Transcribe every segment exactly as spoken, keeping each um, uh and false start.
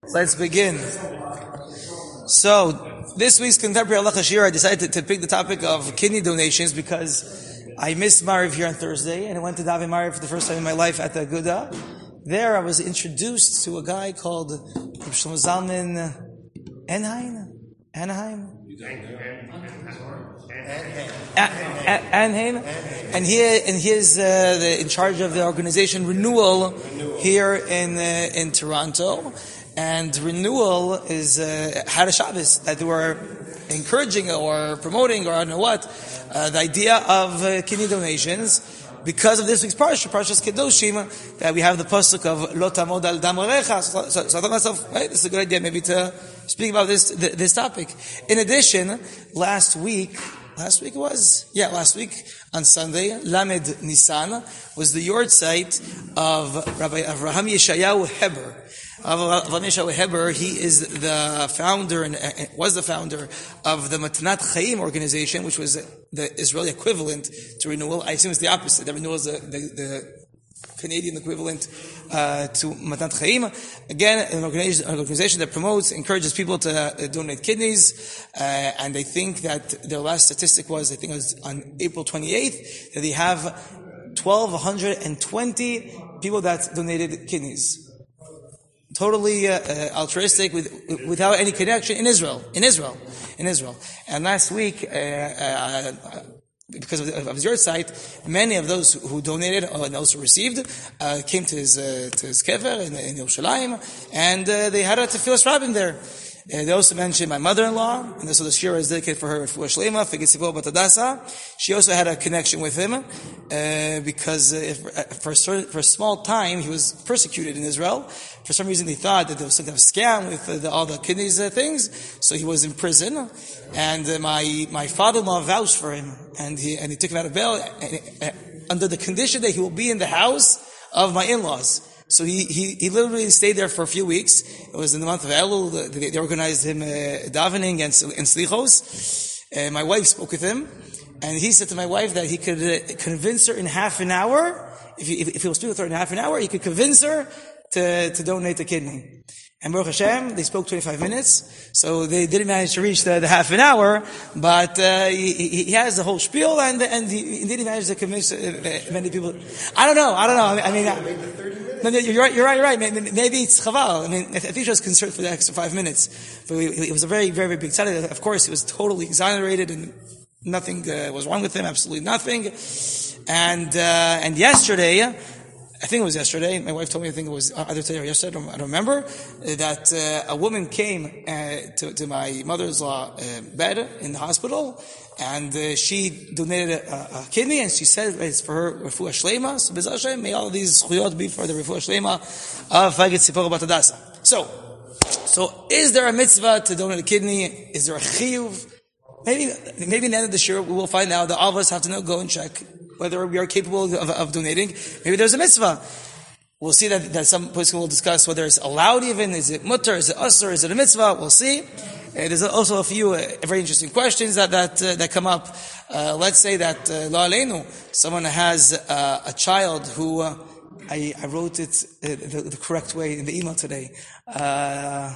Let's begin. So, this week's Contemporary Halacha Shir, I decided to, to pick the topic of kidney donations because I missed Mariv here on Thursday, and I went to Daven Mariv for the first time in my life at the Aguda. There I was introduced to a guy called Shlomo Zalman Enheim? Anaheim? Anaheim? And he, and he is uh, the, in charge of the organization Renewal, Renewal. here in uh, in Toronto. And Renewal is uh, had a Shabbos that they were encouraging or promoting or I don't know what uh, the idea of uh, kidney donations because of this week's parsha, Parshas Kedoshim, that we have the pasuk of Lo Tamod Al Dam Orecha. So, so, so I thought to myself, right, this is a good idea maybe to speak about this this topic. In addition, last week, last week it was yeah, last week on Sunday, Lamed Nisan was the yortzeit of Rabbi Avraham Yeshayahu Heber. Avraham Yeshayahu Heber, he is the founder and was the founder of the Matnat Chaim organization, which was the Israeli equivalent to Renewal. I assume it's the opposite. The Renewal is the, the, the Canadian equivalent uh, to Matnat Chaim. Again, an organization, an organization that promotes, encourages people to uh, donate kidneys. Uh, and I think that their last statistic was, I think it was on April twenty-eighth, that they have twelve twenty people that donated kidneys. Totally uh, uh, altruistic, with, without any connection in Israel, in Israel, in Israel. And last week, uh, uh, because of, the, of his yortzeit, many of those who donated and also received uh, came to his uh, to his kever in, in Yerushalayim, and uh, they had a tefillas rabbin there. Uh, they also mentioned my mother-in-law, and so the shira is dedicated for her refuah shlema, Figitzipor Bat Hadasa. She also had a connection with him, uh, because uh, if, uh, for, a certain, for a small time he was persecuted in Israel. For some reason they thought that there was some kind of scam with uh, the, all the kidneys uh, things, so he was in prison, and uh, my my father-in-law vouched for him, and he and he took him out of bail, and, uh, under the condition that he will be in the house of my in-laws. So he, he, he literally stayed there for a few weeks. It was in the month of Elul. They, they organized him uh, davening and, and slichos. Uh, my wife spoke with him, and he said to my wife that he could uh, convince her in half an hour. If he, if, if he will speak with her in half an hour, he could convince her to, to donate the kidney. And Baruch Hashem, they spoke twenty-five minutes, so they didn't manage to reach the, the half an hour, but uh, he, he has the whole spiel, and and he, he didn't manage to convince uh, many people. I don't know, I don't know, I mean, I, no, no, you're right, you're right, you're right, maybe it's chaval. I mean, I think he was concerned for the extra five minutes, but it was a very, very, very big tzaddik. Of course, he was totally exonerated, and nothing uh, was wrong with him, absolutely nothing. And uh, and yesterday, I think it was yesterday, my wife told me, I think it was either today or yesterday, I don't, I don't remember, that uh, a woman came uh, to, to my mother-in-law uh, bed in the hospital, and uh, she donated a, a kidney, and she said it's for her refuah shlema. So B'ezras Hashem, may all of these zchuyot be for the refuah shlema of Figitzipor Bat Hadasa. So, so is there a mitzvah to donate a kidney? Is there a chiyuv? Maybe, maybe in the end of the year we will find out that all of us have to know, go and check whether we are capable of, of donating. Maybe there's a mitzvah. We'll see that, that some person will discuss whether it's allowed even, is it mutter, is it usur, is it a mitzvah? We'll see. Uh, there's also a few uh, very interesting questions that that uh, that come up. Uh, let's say that uh, lo aleinu, someone has uh, a child who uh, I, I wrote it uh, the, the correct way in the email today. Uh,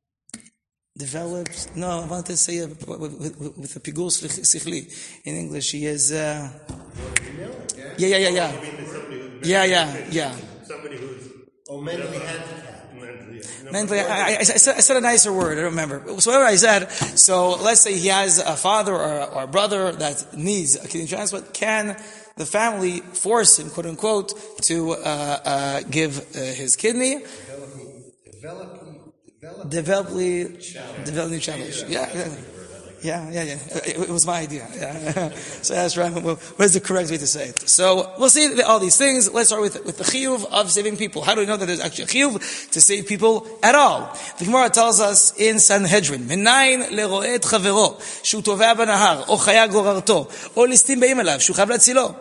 developed. No, I wanted to say uh, with, with, with a pigul sichli in English. He is. Uh, yeah, yeah, yeah, yeah, yeah, yeah, yeah. Somebody who's oh mentally handicapped. Mentally, I, I, I, said, I said a nicer word. I don't remember. So whatever I said. So let's say he has a father or, or a brother that needs a kidney transplant. Can the family force him, quote unquote, to uh, uh, give uh, his kidney? Developing, developing, developing, developing challenge. Yeah, yeah. Yeah, yeah, yeah. It, it was my idea. Yeah. So that's right. What is the correct way to say it? So we'll see all these things. Let's start with, with the chiyuv of saving people. How do we know that there's actually a chiyuv to save people at all? The Gemara tells us in Sanhedrin, "Menayin lero'et chavero shu tovea b'nahar o chaya gorarto o listim beim elav shu chayav latzilo."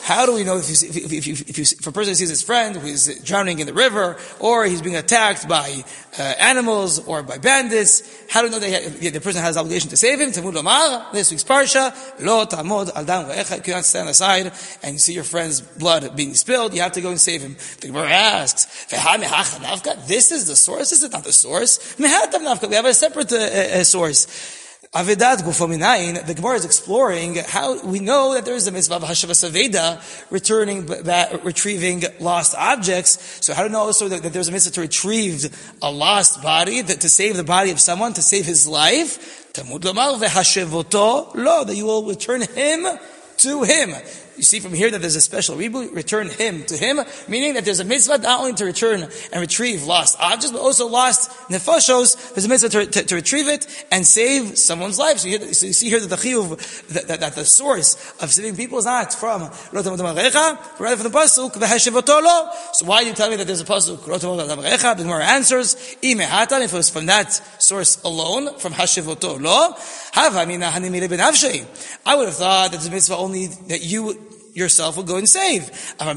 how do we know if, you, if, if, if, if, you, if a person sees his friend who is drowning in the river, or he's being attacked by uh, animals or by bandits? How do we know that he, the person has obligation to save him? Tamud Lomar, this week's parsha, Lo Tamod Al Dam Re'echa. You cannot stand aside and you see your friend's blood being spilled. You have to go and save him. The Gemara asks, this is the source? This is not the source. We have a separate uh, uh, source. Avedat Gufominayin, the Gemara is exploring how we know that there is a mitzvah of Hashavas Aveda, returning, back, retrieving lost objects. So how do we know also that, that there's a mitzvah to retrieve a lost body, that to save the body of someone, to save his life? Tamud Lomar ve'hashevoto lo, that you will return him to him. You see from here that there's a special reboot, return him to him, meaning that there's a mitzvah not only to return and retrieve lost objects, but also lost nefoshos. There's a mitzvah to, to, to retrieve it and save someone's life. So you, hear, so you see here that the chiyuv, that, that, that the source of saving people is not from Lo Tamod Al Dam Re'echa, but rather from the pasuk ve'hashevoto lo. So why do you tell me that there's a pasuk Lo Tamod Al Dam Re'echa? The Gemara answers, Imehatan, if it was from that source alone, from hashevoto lo, hava mina hanimile ben avshei. I would have thought that there's a mitzvah only that you yourself will go and save. But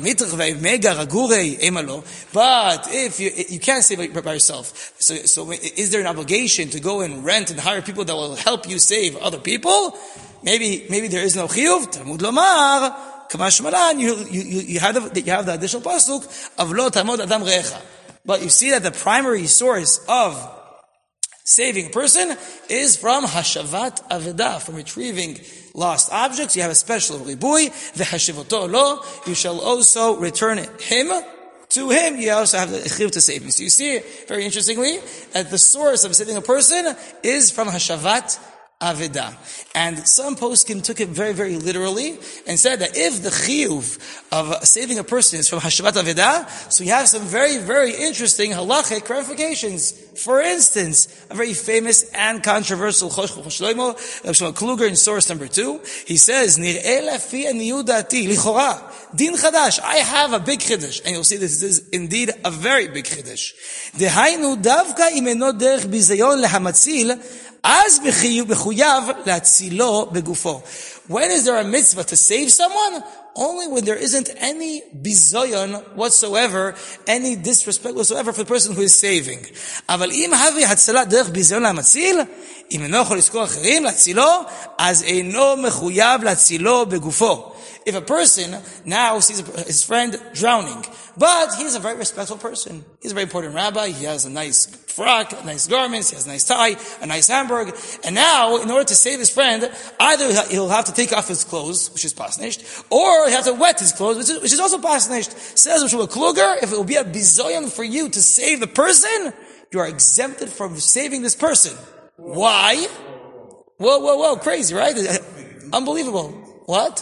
if you you can't save it by yourself, so so is there an obligation to go and rent and hire people that will help you save other people? Maybe maybe there is no chiyuv. Talmud lomar, kamash malan, you you you have the you have the additional pasuk of lo tamod adam re'echa. But you see that the primary source of saving a person is from hashavat aveda, from retrieving lost objects. You have a special ribui, v'hashivoto lo, you shall also return him to him. You also have the chiv to save him. So you see, very interestingly, that the source of saving a person is from hashavat aveda. And some poskim took it very, very literally and said that if the chiyuv of saving a person is from hashavat aveda, so you have some very, very interesting halachic clarifications. For instance, a very famous and controversial Chosh Shlomo, Shlomo Kluger in source number two, he says, Nir'eh lafi aniyut dati, lichora, din chadash, I have a big chiddush, and you'll see this is indeed a very big chiddush. Dehainu davka im eno derech bizayon lehamatzil, Az bechuyav latzilo begufo. When is there a mitzvah to save someone? Only when there isn't any bizoyon whatsoever, any disrespect whatsoever for the person who is saving. Aval im havi hatzala derech bizoyon lamatzil, im eno chol lizkor acherim latzilo, az eino mechuyav latzilo begufo. If a person now sees his friend drowning, but he's a very respectful person, he's a very important rabbi, he has a nice frock, nice garments, he has a nice tie, a nice hamburg, and now, in order to save his friend, either he'll have to take off his clothes, which is pasnished, or he'll have to wet his clothes, which is, which is also pasnished. Says Shmuel Kluger, if it will be a bizoyon for you to save the person, you are exempted from saving this person. Why? Whoa, whoa, whoa, crazy, right? Unbelievable. What?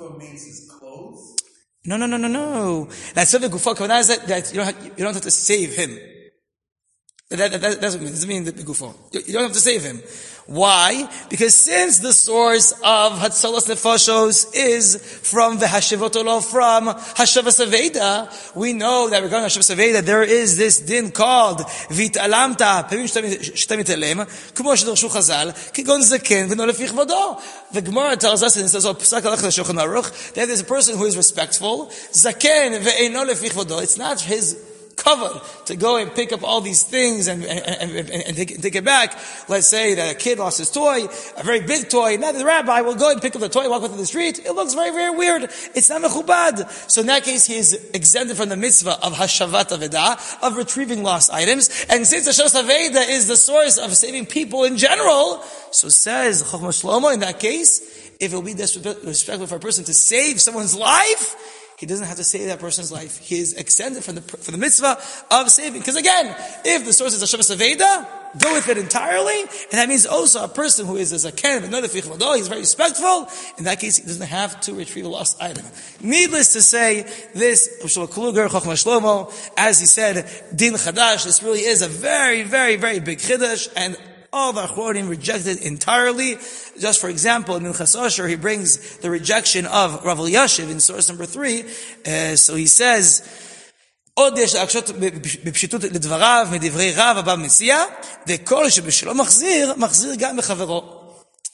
No, no, no, no, no. That's not the gufa. Kavanah is that, that you don't have, you don't have to save him. That, that, that, that's what it means. It doesn't mean the gufa. You don't have to save him. Why? Because since the source of Hatzalas Nefashos is from the Hashivotolo, from Hashavas Aveda, we know that regarding Hashavas Aveda, there is this din called Vitalamta, Pevim Shtamitalem, Kumo Shadrshu Chazal, Kigon Zaken, V'no Lefich Vodo. The Gemara tells us, and it says, oh, Psak Alech Shulchan Aruch, that there's a person who is respectful, Zaken, V'eino Lefich Vodo. It's not his covered to go and pick up all these things and, and, and, and, and take, take it back. Let's say that a kid lost his toy, a very big toy, and now the rabbi will go and pick up the toy, walk with it in the street. It looks very, very weird. It's not mechubad. So in that case, he is exempted from the mitzvah of hashavat aveda, of retrieving lost items. And since hashavat aveda is the source of saving people in general, so says Chochmah Shlomo, in that case, if it will be disrespectful for a person to save someone's life, he doesn't have to save that person's life. He is extended from the from the mitzvah of saving. Because again, if the source is Hashavas Aveda, go with it entirely, and that means also a person who is a zaken, but not a fichvado, he's very respectful. In that case, he doesn't have to retrieve a lost item. Needless to say, this Shlomo Kluger, Chochmah Shlomo, as he said, din chadash. This really is a very, very, very big chiddush, and all the Achronim rejected entirely. Just for example, in Minchas Osher, he brings the rejection of Rav Elyashiv in source number three. Uh, so he says, עוד יש להקשות בפשיטות לדבריו, מדברי רב הבא מציע, וכל שבשלו מחזיר, מחזיר גם בחברו.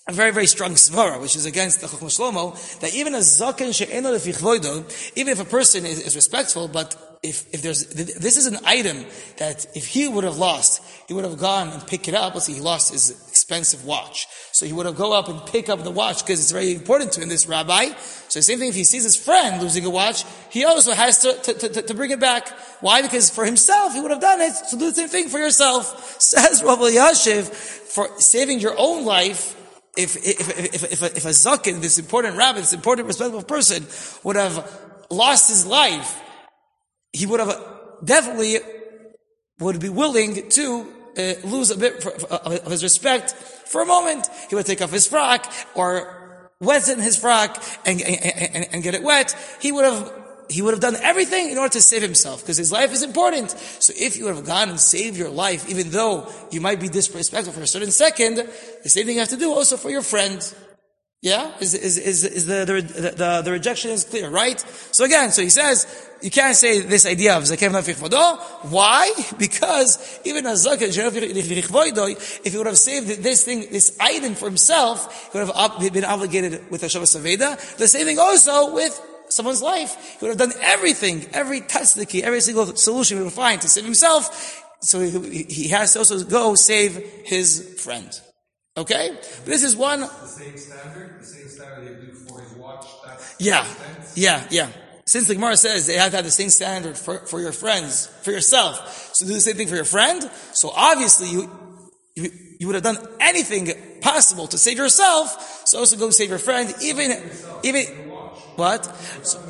a very, very strong svara, which is against the Chochmah Shlomo, that even a zaken she'eno lefi chvodo, even if a person is, is respectful, but if, if there's, this is an item that if he would have lost, he would have gone and picked it up. Let's say he lost his expensive watch. So he would have go up and pick up the watch because it's very important to him, this rabbi. So the same thing, if he sees his friend losing a watch, he also has to, to, to, to bring it back. Why? Because for himself, he would have done it. So do the same thing for yourself. Says Rav Elyashiv, for saving your own life, If if if if, if a zaken, this important rabbi, this important respectable person, would have lost his life, he would have definitely would be willing to uh, lose a bit of his respect for a moment. He would take off his frock or wetten his frock and, and, and get it wet. He would have. He would have done everything in order to save himself, because his life is important. So if you would have gone and saved your life, even though you might be disrespectful for a certain second, the same thing you have to do also for your friend. Yeah? Is, is, is, is the, the, the, the rejection is clear, right? So again, so he says, you can't say this idea of Zakev Nafich Vodo. Why? Because even a Zakev Nafich Vodo, if he would have saved this thing, this item for himself, he would have been obligated with Hashavas Aveda. The same thing also with someone's life. He would have done everything, every tzedakah, every single solution he would find to save himself. So he, he has to also go save his friend. Okay? But this is one. The same standard, the same standard they do for his watch. That's yeah, yeah, yeah. Since the Gemara says they have to have the same standard for, for your friends, for yourself, so do the same thing for your friend. So obviously you, you, you would have done anything possible to save yourself. So also go save your friend, even, even. What? So,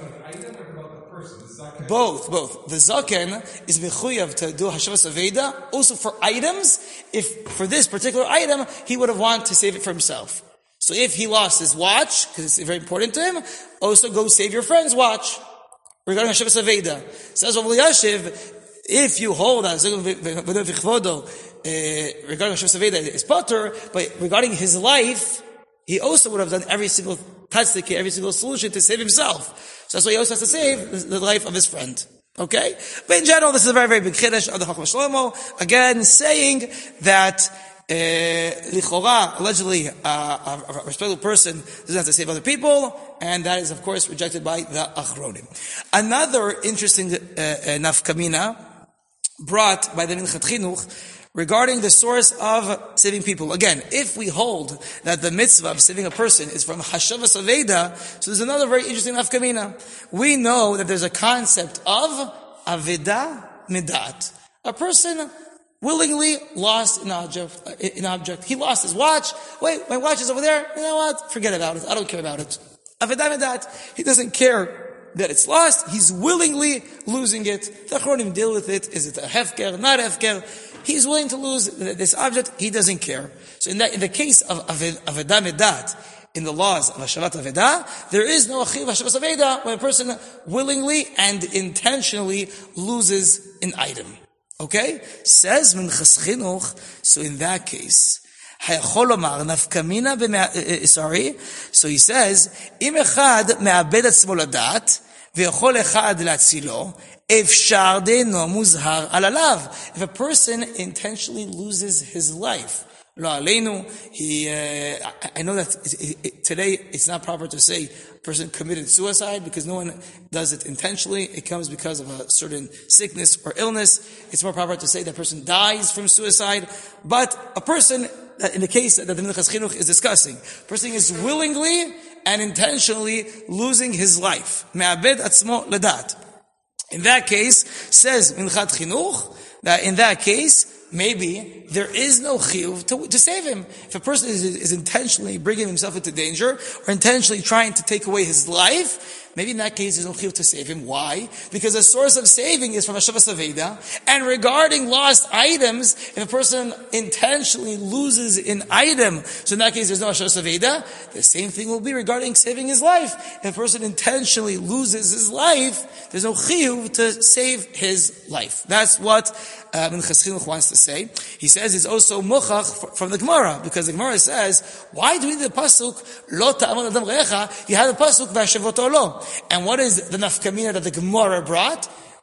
both, both. The zaken is mechuyav to do hashavas aveda. Also for items, if for this particular item he would have wanted to save it for himself. So if he lost his watch because it's very important to him, also go save your friend's watch regarding hashavas aveda. Says Rav Elyashiv, if you hold as regarding hashavas aveda is potter, but regarding his life, he also would have done every single tzedakah, every single solution to save himself. So that's why he also has to save the life of his friend. Okay? But in general, this is a very, very big chiddush of the Chochmah Shlomo. Again, saying that, uh, lichora, allegedly, uh, a, a respectable person doesn't have to save other people, and that is, of course, rejected by the Achronim. Another interesting, uh, uh nafkamina brought by the Minchat Chinuch regarding the source of saving people. Again, if we hold that the mitzvah of saving a person is from Hashavas Aveda, so there's another very interesting nafkamina. We know that there's a concept of Aveda Midat. A person willingly lost an object, an object. He lost his watch. Wait, my watch is over there. You know what? Forget about it. I don't care about it. Aveda Midat. He doesn't care that it's lost. He's willingly losing it. The Achronim deal with it. Is it a hefker, not hefker? He's willing to lose this object. He doesn't care. So in that, in the case of Aveda Midat, in the laws of Hashavat Aveda, there is no Achiv Hashavat Aveda when a person willingly and intentionally loses an item. Okay? Says Minchas Chinuch, so in that case, sorry, so he says, Im echad me'abed atzmo ladat, ve'yachol echad latzilo, efshar deino muzhar alalav. If a person intentionally loses his life, lo aleinu, he, uh, I know that it, it, today it's not proper to say a person committed suicide because no one does it intentionally. It comes because of a certain sickness or illness. It's more proper to say that person dies from suicide. But a person, in the case that the Minchas Chinuch is discussing, a person is willingly and intentionally losing his life. Me'abed atzmo ladat. In that case, says Minchat Chinuch, that in that case, maybe there is no chiyuv to, to save him. If a person is, is intentionally bringing himself into danger, or intentionally trying to take away his life, maybe in that case there's no chiyuv to save him. Why? Because the source of saving is from Hashavas Aveda. And regarding lost items, if a person intentionally loses an item, so in that case there's no Hashavas Aveda, the same thing will be regarding saving his life. If a person intentionally loses his life, there's no chiyuv to save his life. That's what uh, Minchas Chinuch wants to say. He says it's also muchach from the Gemara, because the Gemara says, why do we need the pasuk, lo ta'amar adam recha? You have the pasuk, v'ashevoto lo. And what is the nafkamina that the Gemara brought?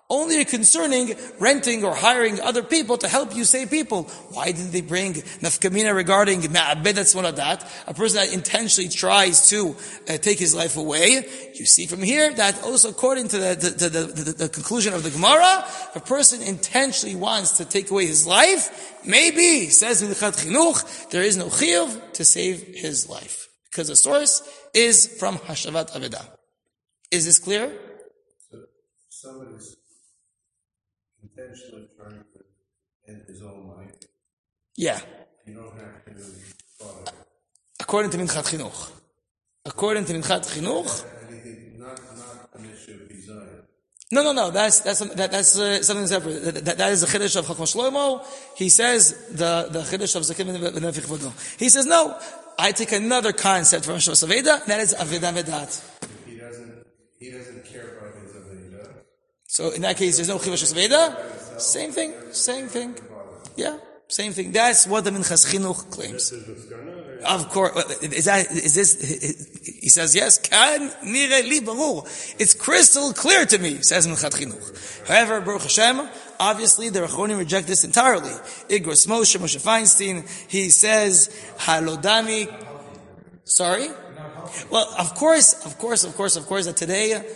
Only concerning renting or hiring other people to help you save people. Why didn't they bring nafkamina regarding ma'abedat smoladat, a person that intentionally tries to uh, take his life away? You see from here that also according to the, the, the, the, the conclusion of the Gemara, if a person intentionally wants to take away his life, maybe, says Minchad Chinuch, there is no chiyuv to save his life. Because the source is from Hashavat Aveda. Is this clear? So somebody's intentionally trying to end his own life. Yeah. You don't have to really follow it. According to Minchad Chinuch. According to Minchad Chinuch. Anything, not, not an issue of desire. No, no, no. That's that's that, that's uh, something separate. That, that, that is the chiddush of Chacham Shlomo. He says the the chiddush of Zakim ben Nefich Vodo. He says no. I take another concept from Hashavas Aveda, and that is Aveda Vedat. He doesn't. He doesn't care about his Aveda. So in that case, there's no Chivas Aveda. Same thing. Same thing. Yeah. Same thing. That's what the Minchas Chinuch claims. Of course. Is that, is this, he says, yes, kan nire li barur. It's crystal clear to me, says Minchas Chinuch. However, Baruch Hashem, obviously the Rechonim reject this entirely. Igros Moshe, Moshe Feinstein, he says, halodami, sorry? Well, of course, of course, of course, of course, that today, uh,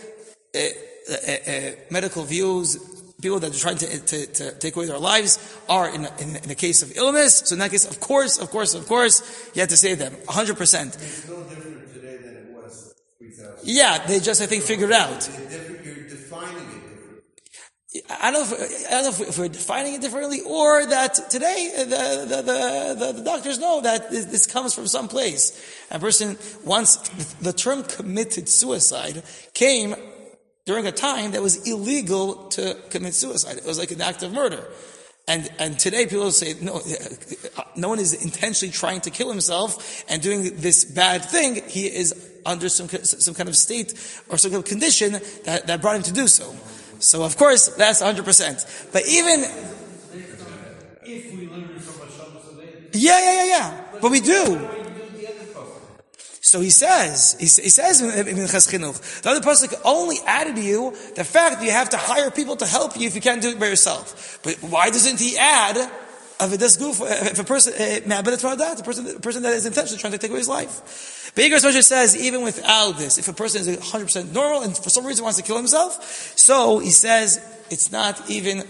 uh, uh, medical views, people that are trying to, to, to take away their lives are in a, in, in a case of illness. So in that case, of course, of course, of course, you have to save them. one hundred percent. It's no different today than it was three thousand. Yeah, they just, I think, figured it out. You're defining it differently. I don't know if, I don't know if, if we're defining it differently or that today the, the, the, the, the doctors know that this, this comes from some place. A person, once the term committed suicide came during a time that was illegal to commit suicide. It was like an act of murder. And, and today people say, no, no one is intentionally trying to kill himself and doing this bad thing. He is under some, some kind of state or some kind of condition that, that brought him to do so. So of course, that's one hundred percent. But even, If we learn from Hashavas Aveda. yeah, yeah, yeah, yeah. But we do. So he says, he, he says in Minchas Chinuch, the other pasuk only added to you the fact that you have to hire people to help you if you can't do it by yourself. But why doesn't he add Avidas Guf, if a person, Me'abedet Ma'adat, a person, a person that is intentionally trying to take away his life? But Igros Moshe says, even without this, if a person is one hundred percent normal and for some reason wants to kill himself, so he says, it's not even,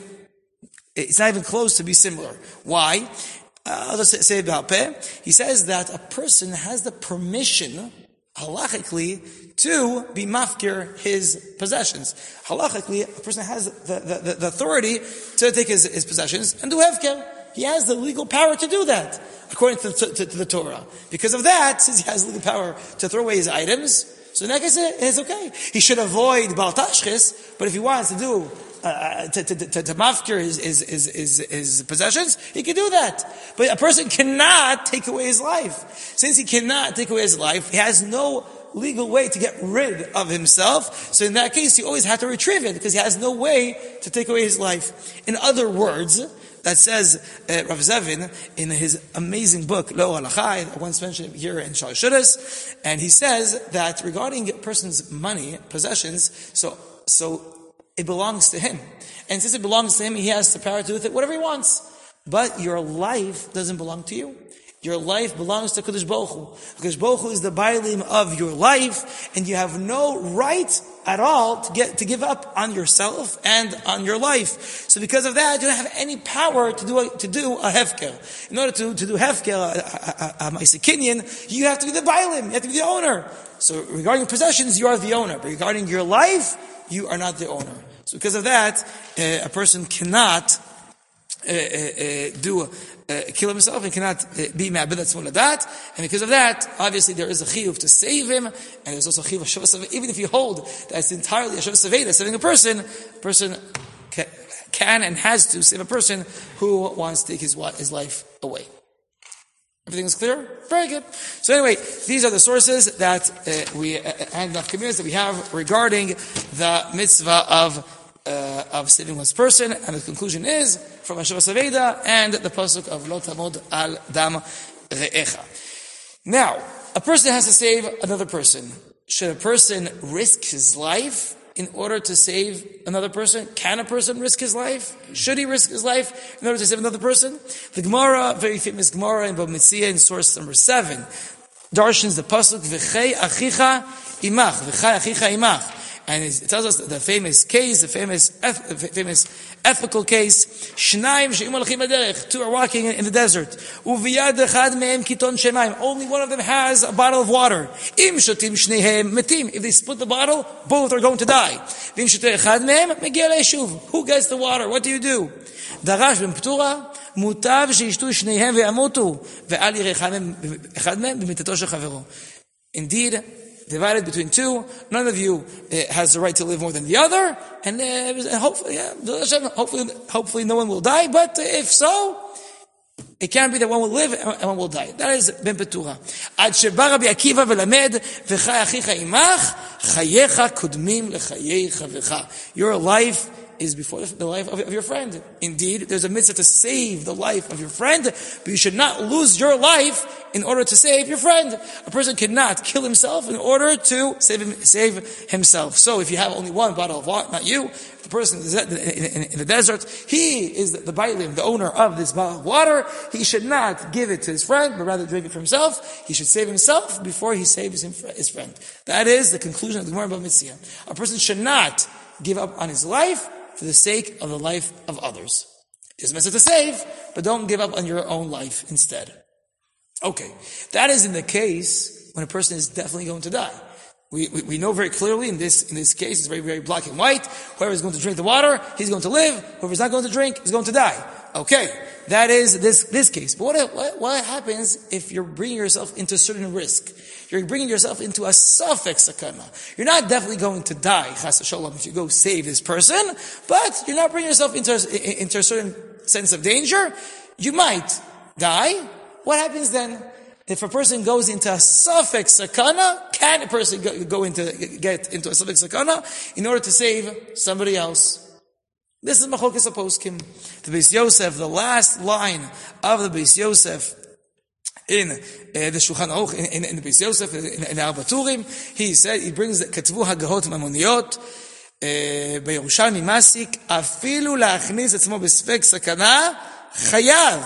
it's not even close to be similar. Why? Uh, I'll just say about Peh. He says that a person has the permission, halachically, to be mafkir his possessions. Halachically, a person has the, the, the authority to take his, his possessions and do hefker. He has the legal power to do that, according to, to, to, to the Torah. Because of that, since he has legal power to throw away his items, so in that case, it's okay. He should avoid Baal Tashchis, but if he wants to do Uh, to, to, to, to mafkir his, his, his, his, his possessions, he can do that. But a person cannot take away his life. Since he cannot take away his life, he has no legal way to get rid of himself. So in that case, you always have to retrieve it because he has no way to take away his life. In other words, that says uh, Rav Zevin in his amazing book Lo Halachai, I once mentioned it here in Shalosh Shudas, and he says that regarding a person's money, possessions, so so it belongs to him. And since it belongs to him, he has the power to do with it whatever he wants. But your life doesn't belong to you. Your life belongs to Kadosh Baruch Hu. Kadosh Baruch Hu is the bailim of your life, and you have no right at all to get to give up on yourself and on your life. So because of that, you don't have any power to do a, to do a hefker. In order to, to do hefker, a, a, a, a Ma'asekinyan, you have to be the bailim, you have to be the owner. So regarding possessions, you are the owner. But regarding your life, you are not the owner. So because of that, uh, a person cannot uh, uh, uh, do uh, kill himself and cannot uh, be ma'abedat smoladat. And because of that, obviously there is a chiyuv to save him, and there's also a chiyuv of Hashavas Aveda. Even if you hold that it's entirely Hashavas Aveda, saving a person, a person can, can and has to save a person who wants to take his, his life away. Everything is clear? Very good. So anyway, these are the sources that uh, we, uh, and the communities that we have regarding the mitzvah of uh, of saving one's person, and the conclusion is from Hashavas Aveda and the pasuk of Lo Tamod Al Dam Re'echa. Now, a person has to save another person. Should a person risk his life in order to save another person? Can a person risk his life? Should he risk his life in order to save another person? The Gemara, very famous Gemara in Bava Metzia in source number seven, darshans the pasuk v'chei achicha imach, v'chei achicha imach. And it tells us the famous case, the famous famous ethical case. Shnaim she'im alachim b'derech. Two are walking in the desert. Uviyad echad mehem kiton shemayim. Only one of them has a bottle of water. Im shotim shnehem metim. If they split the bottle, both are going to die. V'im shoteh echad mehem megi'a le'yeshuv. Who gets the water? What do you do? Darash ben ptura mutav sheishtu shnehem ve'amutu ve'al yireh echad mehem b'mitato shel chavero. Indeed, divided between two. None of you uh, has the right to live more than the other, and, uh, and hopefully, yeah, hopefully, hopefully, no one will die. But uh, if so, it can't be that one will live and one will die. That is ben petura. Ad sheba Rabbi Akiva velamed v'chai achicha imach chayecha kudmim lechayei chavecha. Your life is before the life of, of your friend. Indeed, there's a mitzvah to save the life of your friend, but you should not lose your life in order to save your friend. A person cannot kill himself in order to save him, save himself. So if you have only one bottle of water, not you, the person in, in, in the desert, he is the, the bailim, the owner of this bottle of water. He should not give it to his friend, but rather drink it for himself. He should save himself before he saves him, his friend. That is the conclusion of the Gemara Bava Metzia. A person should not give up on his life for the sake of the life of others. It's a message to save, but don't give up on your own life instead. Okay, that is in the case when a person is definitely going to die. We, we, we know very clearly in this, in this case, it's very, very black and white. Whoever is going to drink the water, he's going to live. Whoever is not going to drink, is going to die. Okay, that is this, this case. But what, what, what happens if you're bringing yourself into a certain risk? You're bringing yourself into a suffix sakana. You're not definitely going to die, chas v'sholom, if you go save this person, but you're not bringing yourself into a, into a certain sense of danger. You might die. What happens then? If a person goes into a suffix sakana, can a person go, go into, get into a suffix sakana in order to save somebody else? This is Machlokes HaPoskim. The Beis Yosef, the last line of the Beis Yosef in uh, the Shulchan Aruch, in, in, in the Beis Yosef, in, in the Arba Turim, he said, he brings, Katvu Hagahot Mamoniyot, בירושלמי מסיק, אפילו להכניס עצמו בספק סכנה, חייב.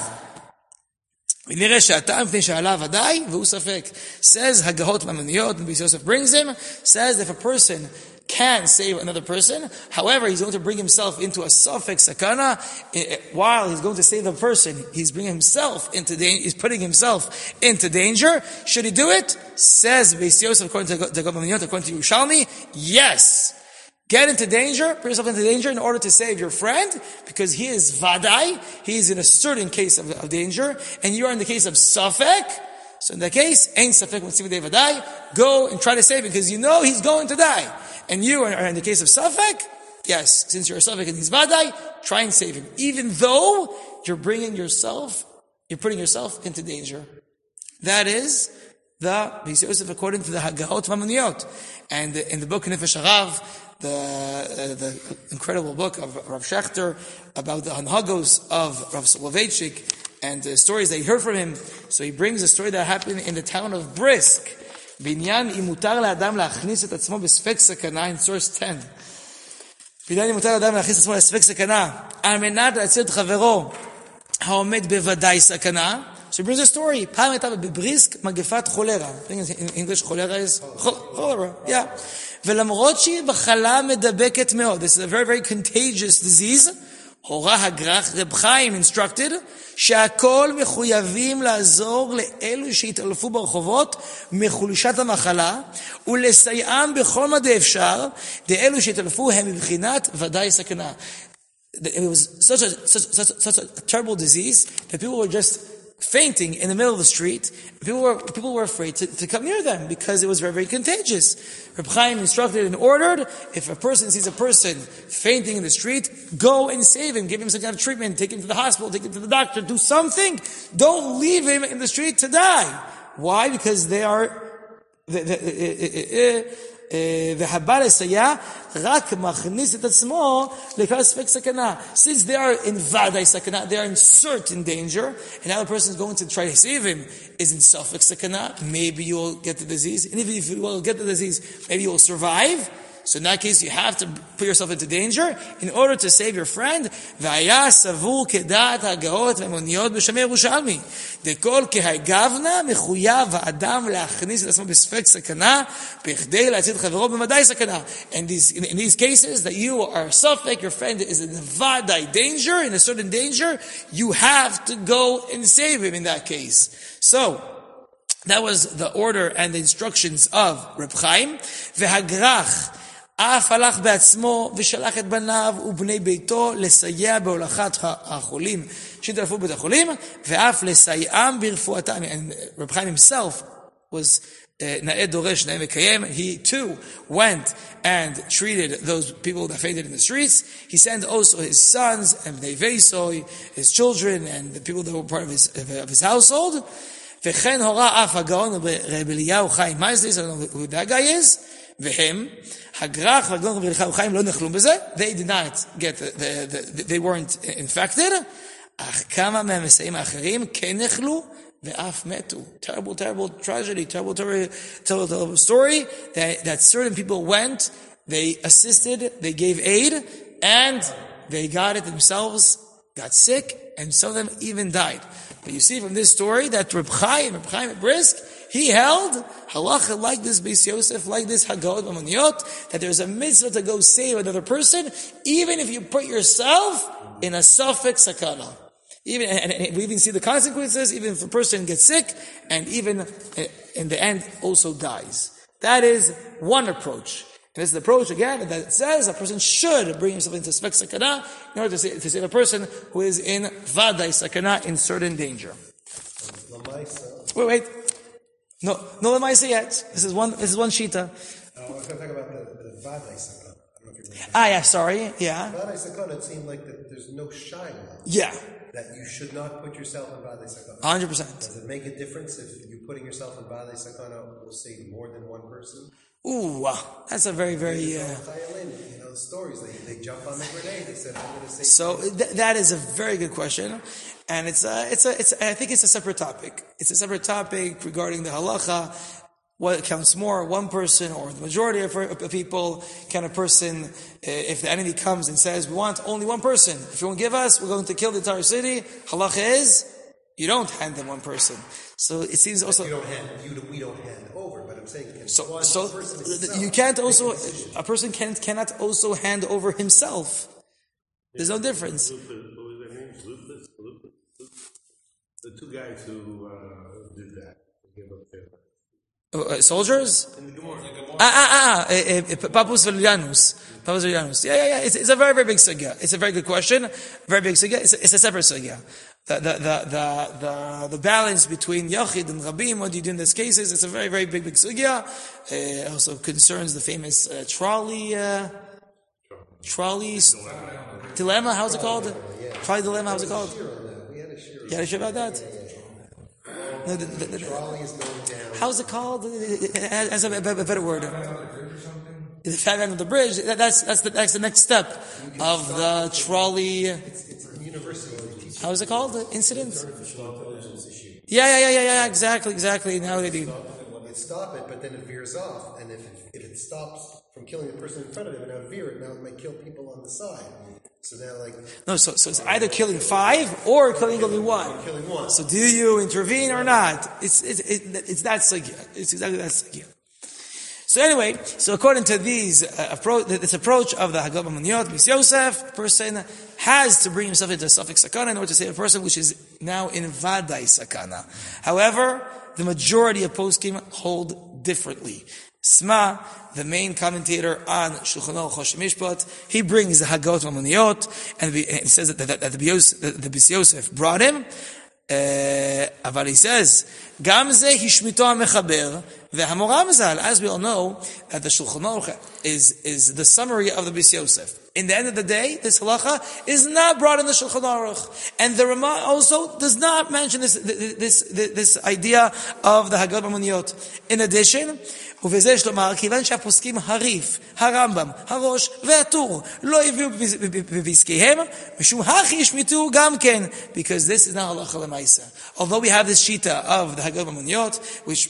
ונראה שהטעם לפני שעלה ודאי, והוא ספק. Says הגהות ממוניות, Beis Yosef brings him, says if a person can save another person, however, he's going to bring himself into a suffix sakana, while he's going to save the person, he's bringing himself into danger, he's putting himself into danger. Should he do it? Says Beis Yosef, according to Hagahot Mamoniyot, according to Yerushalmi, yes. Get into danger, put yourself into danger in order to save your friend, because he is vadai, he is in a certain case of, of danger, and you are in the case of safek. So in that case, ein safek mitzvah vadai, go and try to save him, because you know he's going to die. And you are in the case of safek, yes, since you're a safek and he's vadai, try and save him, even though you're bringing yourself, you're putting yourself into danger. That is the Beis Yosef according to the Hagahot Mamoniyot. And in the book Nefesh Harav, the uh, the incredible book of Rav Shechter about the Hanhagos of Rav Soloveitchik and the stories that he heard from him. So he brings a story that happened in the town of Brisk. Binyan imutar le'adam la'achnis et atzmo b'sfek sakana, in source ten. Binyan imutar le'adam la'achnis et atzmo b'sfek sakana al menat להציל את חברו העומד בוודאי סכנה. So he brings a story. פעם הייתה בבריסק מגפת חולרה. I think in English cholera is cholera. Yeah. ולמרות שהיא מחלה מדבקת מאוד. This is a very, very contagious disease. הורה הגר"ח, רב חיים instructed, שהכל מחויבים לעזור לאלו שהתעלפו ברחובות מחולשת המחלה, ולסייעם בכל מה אפשר, לאלו שהתעלפו הם מבחינת ודאי סכנה. It was such a, such, such, such a terrible disease that people were just fainting in the middle of the street. People were, people were afraid to, to come near them because it was very, very contagious. Reb Chaim instructed and ordered, if a person sees a person fainting in the street, go and save him, give him some kind of treatment, take him to the hospital, take him to the doctor, do something. Don't leave him in the street to die. Why? Because they are, the, the, uh, uh, uh, והבא לסייע רק מכניס את עצמו לכלל ספק סכנה. Since they are in ודאי סכנה, they are in certain danger, and now the person is going to try to save him is in ספק סכנה, maybe you will get the disease, and even if you will get the disease, maybe you will survive. So in that case, you have to put yourself into danger in order to save your friend. והיה סבור כדעת הגאות והמוניות בשמי ירושלמי. דכל כהגבנה מחויב האדם להכניס את עצמו בספק סכנה בכדי להציל חברו בוודאי סכנה. And these, in, in these cases that you are suspect, your friend is in a vadai danger, in a certain danger, you have to go and save him in that case. So, that was the order and the instructions of Reb Chaim. והגרח אף הלך בעצמו ושלח את בניו ובני ביתו לסייע בהולכת החולים שהתעלפו בבית החולים ואף לסייעם ברפואתם. And Reb Chaim himself was נאה דורש נאה מקיים. He too went and treated those people that fainted in the streets. He sent also his sons and Bnei Veisoi, his children and the people that were part of his, of his household. וכן הורה אף הגאון רבי אליהו חיים מייזליס, I don't know who that guy is, והם, הגרח והגאון רבי אליהו חיים לא נחלו בזה, they did not get, the, the, the, they weren't infected, אך כמה מהמסעים האחרים כן נחלו, ואף מתו. Terrible, terrible tragedy, terrible, terrible, terrible, terrible story, that, that certain people went, they assisted, they gave aid, and they got it themselves, got sick, and some of them even died. But you see from this story that Reb Chaim, Reb Chaim Brisk, he held halacha like this Beis Yosef, like this Haggaot B'Moniyot, that there's a mitzvah to go save another person, even if you put yourself in a safek sakana. Even, and, and we even see the consequences, even if a person gets sick, and even in the end also dies. That is one approach. And this is the approach, again, that says a person should bring himself into Sfek Sakana in order to save, to save a person who is in Vadai Sakana, in certain danger. Wait, wait. No, no Lamaisa yet. This is one, this is one Shita. Uh, I was going to talk about the, the Vadai Sakana. I don't know if you remember. Ah, yeah, sorry, yeah. Vadai Sakana, it seemed like that there's no shine on it. Yeah. That you should not put yourself in Vadai Sakana. one hundred percent. Does it make a difference if you putting yourself in Vadai Sakana will save more than one person? Ooh, wow. That's a very, very... Uh, you know, the stories, they, they jump on the grenade, they said, I'm going to say... So, th- that is a very good question. And it's a, it's a, it's, I think it's a separate topic. It's a separate topic regarding the halacha. What counts more, one person or the majority of, of people? Can a person, uh, if the enemy comes and says, we want only one person, if you won't give us, we're going to kill the entire city, halacha is, you don't hand them one person. So it seems also... You don't hand, you, we don't hand over, but I'm saying... Can so one so person itself you can't also... A person can, cannot also hand over himself. There's no difference. What was their names? Lupus? Lupus? The two guys who uh, did that. Gave up their... Uh, soldiers? Ah, ah, ah, uh, uh, Papus Velianus. Papus Velianus. Yeah, yeah, yeah. It's, it's a very, very big sugya. It's a very good question. Very big sugya. It's a, it's a separate sugya. The, the, the, the, the, the balance between Yachid and Rabim, what do you do in these cases? It's a very, very big, big sugya. Uh, also concerns the famous uh, trolley, uh, trolley dilemma. How's it called? Trolley dilemma. How's it called? You had a shit about that? No, the, the, the, the, how's it called? It has a, a, a better word. The fat man of the bridge. That, that's that's the that's the next step of the trolley. How is it called? The incident? Yeah, yeah, yeah, yeah, yeah. Exactly, exactly. Now they do. It stop it, but then it veers off, and if it, if it stops from killing the person in front of it, and now veer it, now it might kill people on the side. So they're like... No, so, so it's either killing five or killing only one. Killing one. So do you intervene or not? It's, it's, it, it's that sugya. It's exactly that sugya. So anyway, so according to these, uh, approach, this approach of the Haggadah B'Moniyot, Beis Yosef, a person has to bring himself into a safek sakana in order to save a person which is now in vadai sakana. However, the majority of poskim hold differently. Sma, the main commentator on Shulchan Aruch Choshen Mishpat, he brings the Haggadah B'Moniyot, and he says that, that, that the Beis Yosef brought him. But uh, he says, Gam ze hishmito ha-mechaber ve'hamora mezal. As we all know, that the Shulchan Aruch is, is the summary of the Beis Yosef. In the end of the day, this halacha is not brought in the Shulchan Aruch. And the Rama also does not mention this, this, this, this idea of the Haggadah B'Moniyot. In addition, ובזה יש לומר, כיוון שהפוסקים הריף, הרמב"ם, הראש והטור לא הביאו בפסקיהם, משום הכי ישמיטו גם כן, because this is not halacha l'maisa. Although we have this shita of the Haggadah B'Moniyot, which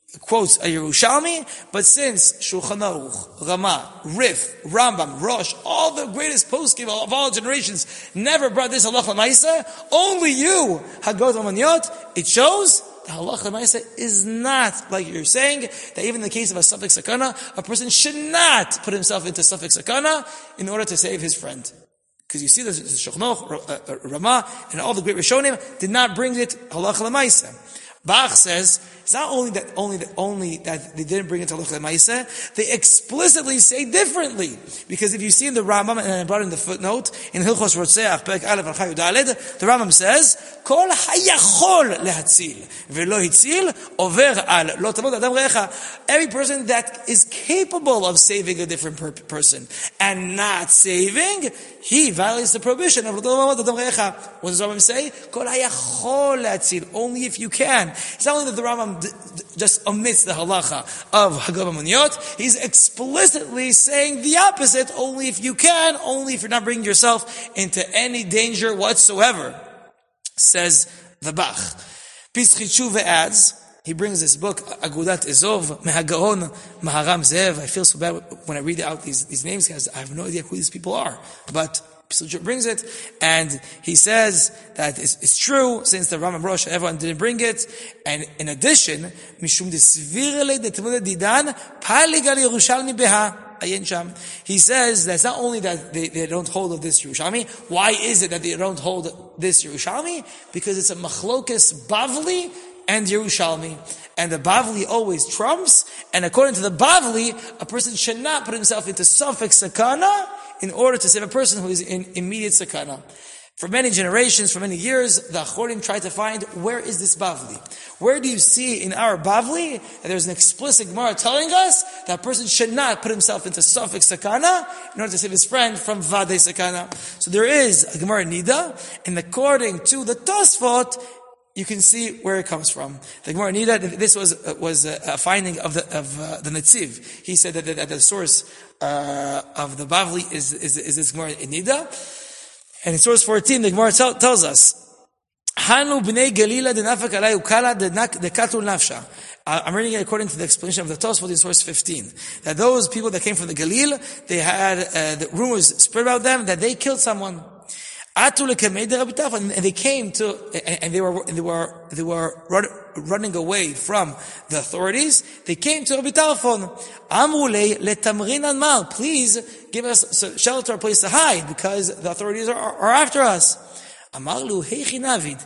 quotes a Yerushalmi, but since Shulchan Aruch, Rama, Rif, Rambam, Rosh, all the greatest poskim of all generations never brought this halacha l'maisa, only you, Hagot Amanyot, it shows the halacha l'maisa is not like you're saying, that even in the case of a suffix sakana, a person should not put himself into suffix sakana in order to save his friend. Because you see this, this Shulchan Aruch, Rama, and all the great Rishonim did not bring it halacha l'maisa. Bach says, it's not only that, only that, only that they didn't bring it to halacha l'maisa, they explicitly say differently. Because if you see in the Rambam, and I brought in the footnote, in Hilchos Rotzeach, Perek Aleph Al Chayudaled, the Rambam says, Kol hayachol lehatzil, velo hitzil, over al, lo tamod adam recha. Every person that is capable of saving a different per- person, and not saving, he violates the prohibition of lo tamod adam recha. What does the Rambam say? Kol hayachol lehatzil, only if you can. It's not only that the Rambam d- d- just omits the halacha of Haggadah Munyot, he's explicitly saying the opposite, only if you can, only if you're not bringing yourself into any danger whatsoever. Says the Bach. Pischei Tshuva adds, he brings this book, Agudat Ezov, Mehagaon, Maharam Zev. I feel so bad when I read out these, these names, because I have no idea who these people are. But Pischei Tshuva brings it, and he says that it's, it's true, since the Rambam Rosh, everyone didn't bring it, and in addition, Mishum Desvirele de Temuda Didan, Paligal Yerushalmi Beha. He says that's not only that they, they don't hold of this Yerushalmi. Why is it that they don't hold this Yerushalmi? Because it's a machlokes Bavli and Yerushalmi. And the Bavli always trumps, and according to the Bavli, a person should not put himself into suffix sakana in order to save a person who is in immediate sakana. For many generations, for many years, the Achorim tried to find, where is this Bavli? Where do you see in our Bavli that there's an explicit Gemara telling us that a person should not put himself into suffix sakana in order to save his friend from vadei sakana? So there is a Gemara Nida, and according to the Tosfot, you can see where it comes from. The Gemara Nida, this was uh, was a finding of the of uh, the Netziv. He said that, that, that the source uh, of the Bavli is is, is this Gemara Nida. And in source fourteen, the Gemara tell, tells us, Hanu b'nei Galila denafak alay ukala dekatul nafsha. I'm reading it according to the explanation of the Tosfot in source fifteen. That those people that came from the Galil, they had, uh, the rumors spread about them that they killed someone. Atu lekamei de Rabbi Tarfon, and they came to, and, and they were, they were, they were run, running away from the authorities. They came to Rabbi Tarfon. Amru le letamrin anmal, please give us a shelter, a place to hide, because the authorities are, are after us. Amarlu heichi navid.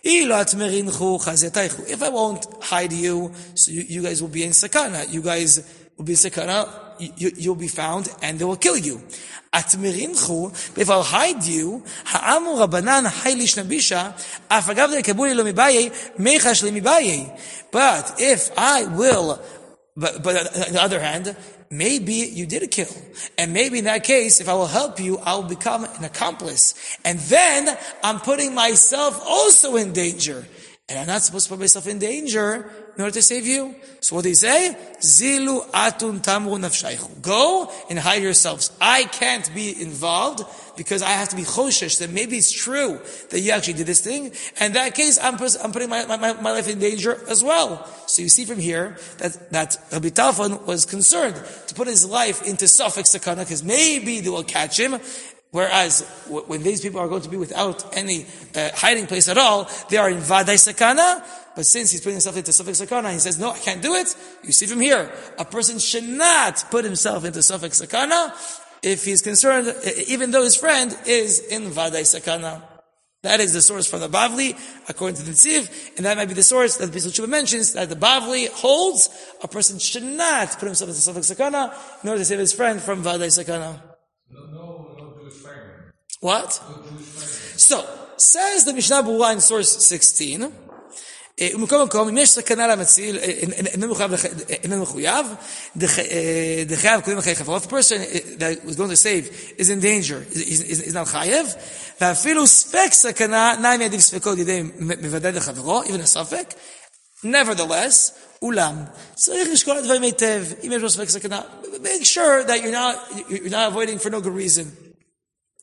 If I won't hide you, so you, you guys will be in sakana. You guys will be in sakana. You, you'll be found, and they will kill you. Atmirinchu, if I'll hide you, ha'amu rabanan haylish nabisha, afagav de kabuli lo mibaye, mechash le mibaye. But if I will, but, but on the other hand, maybe you did kill. And maybe in that case, if I will help you, I will become an accomplice. And then, I'm putting myself also in danger. And I'm not supposed to put myself in danger in order to save you. So what do you say? Zilu atun tamru nafshaychu. Go and hide yourselves. I can't be involved because I have to be choshesh that maybe it's true that you actually did this thing. And in that case, I'm, I'm putting my, my, my life in danger as well. So you see from here that, that Rabbi Tarfon was concerned to put his life into suffix sakana because maybe they will catch him. Whereas when these people are going to be without any uh, hiding place at all, they are in vadai sakana. But since he's putting himself into suffix sakana, he says, no, I can't do it. You see from here, a person should not put himself into suffix sakana if he's concerned, even though his friend is in vadai sakana. That is the source from the Bavli, according to the Netziv, and that might be the source that the Pischei Tshuva mentions, that the Bavli holds a person should not put himself into suffix sakana in order to save his friend from vadai sakana. No, no. What? So, says the Mishnah Berurah in source sixteen, ומקום מקום, אם יש סכנה למציל, אינו מחויב, דחייב קודם אחרי חברו. If a person that was going to save is in danger, is, is, is not חייב, ואפילו ספק סכנה, נעים ידיק ספקות ידי מוודא לחברו, even a ספק, nevertheless, אולם, צריך לשקול הדברים היטב, אם יש לו ספק סכנה, make sure that you're not, you're not avoiding for no good reason.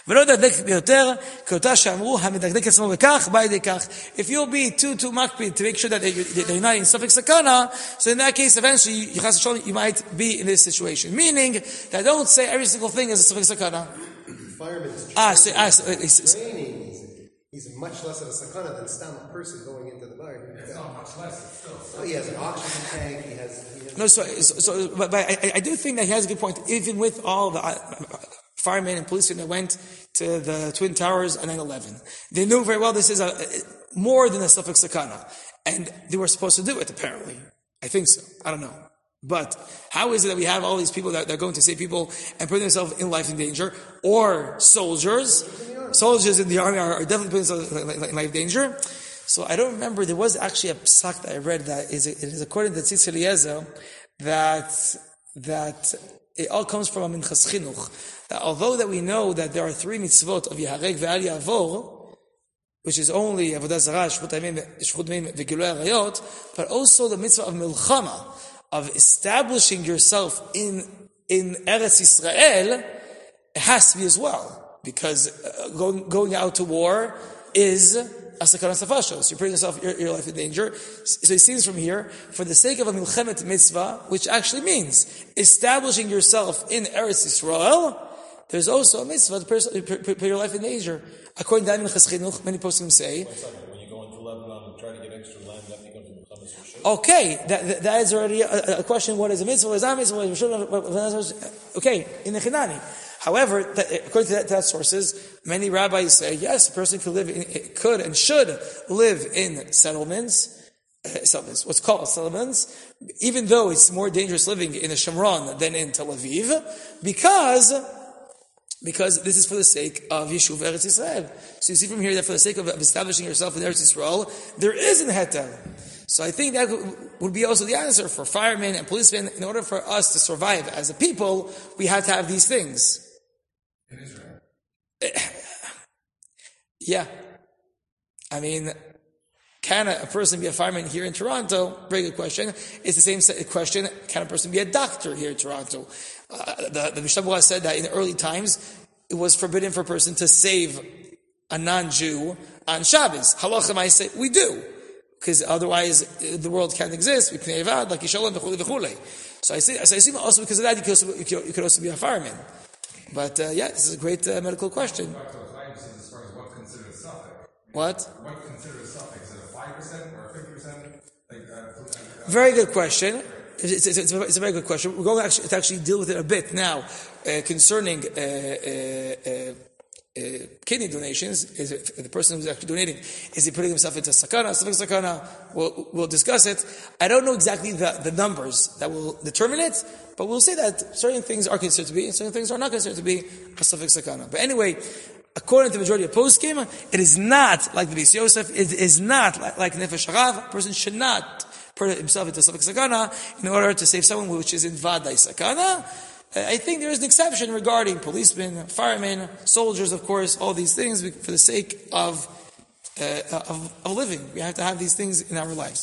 If you'll be too, too makpid to make sure that they're not in suffix sakana, so in that case, eventually, you, you might be in this situation. Meaning, that don't say every single thing is a suffix sakana. Fireman's Ah, so, ah, so, training. He's much less of a sakana than stam a person going into the bar. It's not much less, it's still. Oh, he has an oxygen tank, he has... He has no, so, so, so but, but I, I do think that he has a good point. Even with all the uh, firemen and policemen that went to the Twin Towers on nine eleven, they knew very well this is a, more than a suffix sakana. And they were supposed to do it, apparently. I think so. I don't know. But how is it that we have all these people that, that are going to save people and put themselves in life in danger? Or soldiers. Soldiers in the army are, are definitely putting themselves in life danger. So I don't remember, there was actually a psak that I read that is, it is according to Tzitz Eliezer that, that it all comes from a minchas chinuch. That although that we know that there are three mitzvot of Yahareg ve'al yavor, which is only Avodah Zarah, Shvut Meim ve'Gilui Arayot, but also the mitzvah of milchama, of establishing yourself in, in Eretz Yisrael, it has to be as well. Because uh, going, going out to war is a sakana safasho. So you're putting yourself, your, your life in danger. So it seems from here, for the sake of a milchemet mitzvah, which actually means establishing yourself in Eretz Yisrael, there's also a mitzvah to put, put, put your life in danger. According to Minchas Chinuch, many poskim say, when you go into Lebanon and try to get extra land, that becomes a milchemet for sure. Okay, that, that, that is already a, a question. What is a mitzvah? What is not a mitzvah? What is a mitzvah? Okay, in the Chinani. However, that, according to that, to that sources, many rabbis say, yes, a person could live in, could and should live in settlements, uh, settlements, what's called settlements, even though it's more dangerous living in a Shomron than in Tel Aviv, because, because this is for the sake of Yeshuv Eretz Yisrael. So you see from here that for the sake of, of establishing yourself in Eretz Yisrael, there is an heter. So I think that would be also the answer for firemen and policemen. In order for us to survive as a people, we have to have these things. In Israel. Yeah. I mean, can a, a person be a fireman here in Toronto? Very good question. It's the same question. Can a person be a doctor here in Toronto? Uh, the the Mishnah Berurah said that in the early times, it was forbidden for a person to save a non-Jew on Shabbos. Halacha might say, we do. Because otherwise, the world can't exist. We can evad, like Yishalom, v'chule, v'chule. So I say, so I assume also because of that, you could also, you could, you could also be a fireman. But, uh, yeah, this is a great uh, medical question. Back to what as far as what considered suffix. What? What considered suffix? Is it a five percent or a fifty percent? Like, uh, uh, very good question. It's, it's, it's, a, it's a very good question. We're going to actually, to actually deal with it a bit now uh, concerning uh, uh, uh, uh, kidney donations. Is it, the person who's actually donating, is he putting himself into sakana, suffix sakana? We'll, we'll discuss it. I don't know exactly the, the numbers that will determine it, but we'll say that certain things are considered to be, and certain things are not considered to be a suffix sakana. But anyway, according to the majority of poskim, it is not like the Beis Yosef. It is not like, like Nefesh Harav. A person should not put himself into suffix sakana in order to save someone which is in vadai sakana. I think there is an exception regarding policemen, firemen, soldiers, of course, all these things for the sake of, uh, of, of living. We have to have these things in our lives.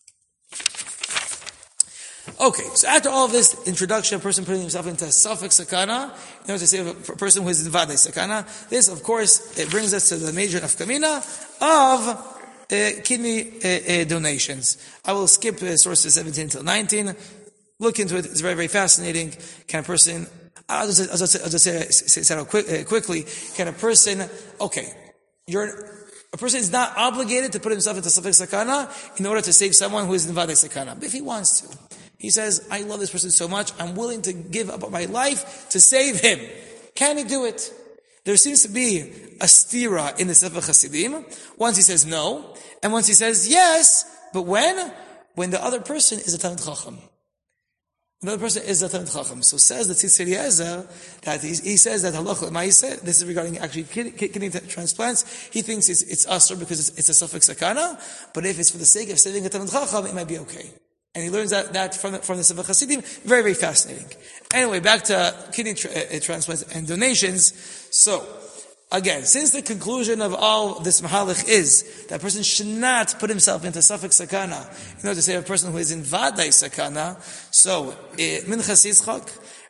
Okay, so after all of this introduction, a person putting himself into suffix sakana, in order to save a person who is in vadai sakana, this, of course, it brings us to the major nafkamina of uh, kidney uh, uh, donations. I will skip uh, sources seventeen until nineteen. Look into it. It's very, very fascinating. Can a person, I'll just, I'll just, I'll just say, say, say it quick, uh, quickly, can a person, okay, you're, a person is not obligated to put himself into suffix sakana in order to save someone who is in vadai sakana. But if he wants to, he says, I love this person so much, I'm willing to give up my life to save him. Can he do it? There seems to be a stira in the Sefer Hasidim. Once he says no, and once he says yes, but when? When the other person is a Talmid Chacham. Another person is a Talmid Chacham. So says the Tzitz Eliezer that he, he says that halacha ma'aseh, this is regarding actually kidney, kidney transplants. He thinks it's, it's asur because it's, it's a suffix sakana, but if it's for the sake of saving a Talmid Chacham, it might be okay. And he learns that, that from the, from the Sefer Hasidim. Very, very fascinating. Anyway, back to kidney tra- uh, transplants and donations. So, again, since the conclusion of all this mahalach is that a person should not put himself into suffix sakana in order to save a person who is in vadai sakana, so, uh, Minchas Yitzchak,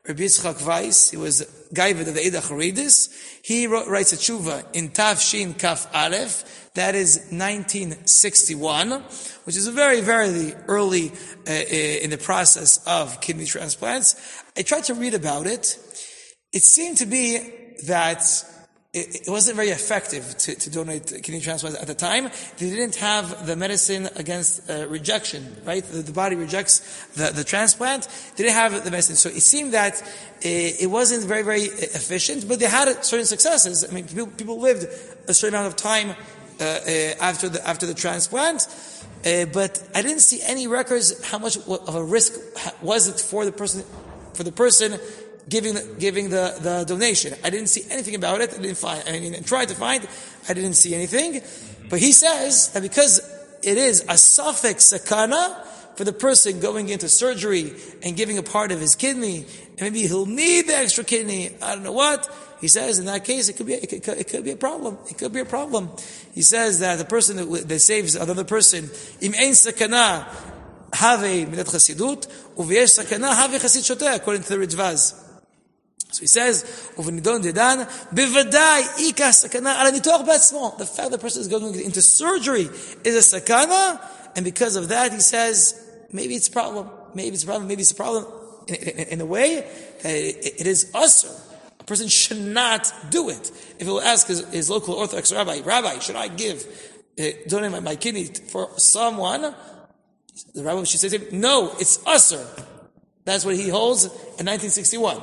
Rabbi Yitzchak Weiss, he was Gaivid of the Eida Charidis. He wrote, writes a tshuva in Tav Shin Kaf Aleph, that is nineteen sixty-one, which is very, very early uh, in the process of kidney transplants. I tried to read about it. It seemed to be that it, it wasn't very effective to, to donate kidney transplants at the time. They didn't have the medicine against uh, rejection, right? The, the body rejects the, the transplant. They didn't have the medicine. So it seemed that it, it wasn't very, very efficient, but they had certain successes. I mean, people, people lived a certain amount of time uh, uh, after the, after the transplant. Uh, but I didn't see any records how much of a risk was it for the person, for the person giving the, giving the, the donation. I didn't see anything about it. I didn't find, I mean, I tried to find, I didn't see anything. But he says that because it is a suffix sakana for the person going into surgery and giving a part of his kidney, and maybe he'll need the extra kidney, I don't know what. He says in that case, it could be, it could, it could be a problem. It could be a problem. He says that the person that, that saves another person, im ein sakana have midat chasidut, uveyesh sakana have chasid shoteh, according to the Ritva. So he says, "Uvenidon dedan bevadai ikah sakana ala nitoch b'atzmo." The fact that the person is going into surgery is a sakana, and because of that, he says, maybe it's a problem. Maybe it's a problem. Maybe it's a problem in, in, in a way that it, it is usher. A person should not do it. If he will ask his, his local Orthodox rabbi, Rabbi, should I give uh, donate my, my kidney for someone? The rabbi should say to him, no, it's usher. That's what he holds in nineteen sixty-one.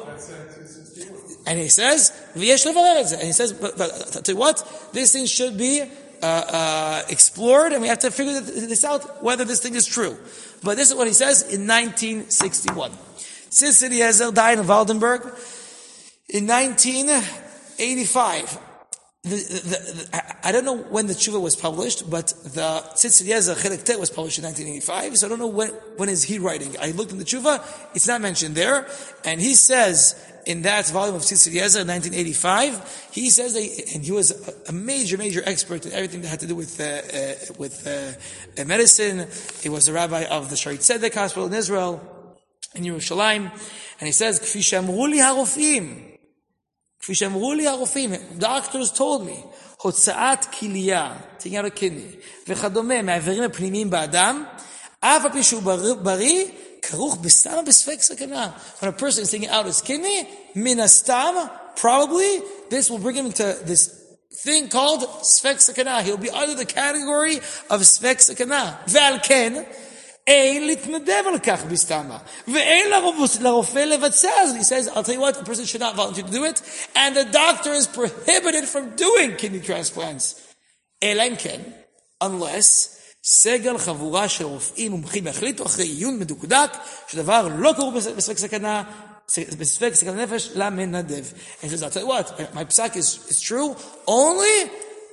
And he says, and he says, but, but I'll tell you what, this thing should be uh, uh, explored, and we have to figure this out, whether this thing is true. But this is what he says in nineteen sixty-one. Tzitz Eliezer died in Waldenberg in nineteen eighty-five. The, the, the, I don't know when the tshuva was published, but the Tzitz Eliezer Chelik Tet was published in nineteen eighty-five, so I don't know when, when is he writing. I looked in the tshuva, it's not mentioned there, and he says, in that volume of Tzitz Eliezer, nineteen eighty-five, he says that, and he was a, a major, major expert in everything that had to do with uh, uh, with uh, medicine. He was a rabbi of the Shaare Zedek Hospital in Israel, in Yerushalayim, and he says, "Kfi she'amru li harofim, kfi she'amru li harofim." Doctors told me, "Hotzaat kiliya, taking out a kidney, v'chadome me'averim pnimiyim ba'adam, af al pi shu bari." When a person is taking out his kidney, minastam, probably, this will bring him into this thing called sfek sakana. He'll be under the category of sfek sakana. Ve'al ken, ein litnadev al kach bistama. Ve'ein larofeh levatzeh. He says, I'll tell you what, the person should not volunteer to do it, and the doctor is prohibited from doing kidney transplants. Elam ken, unless סגל חבורה של רופאים מומחים החליטו אחרי עיון מדוקדק שדבר לא קורה בספק סכנה, בספק סכנה נפש למנדב. And he says, I'll tell you what, my psak is, is true only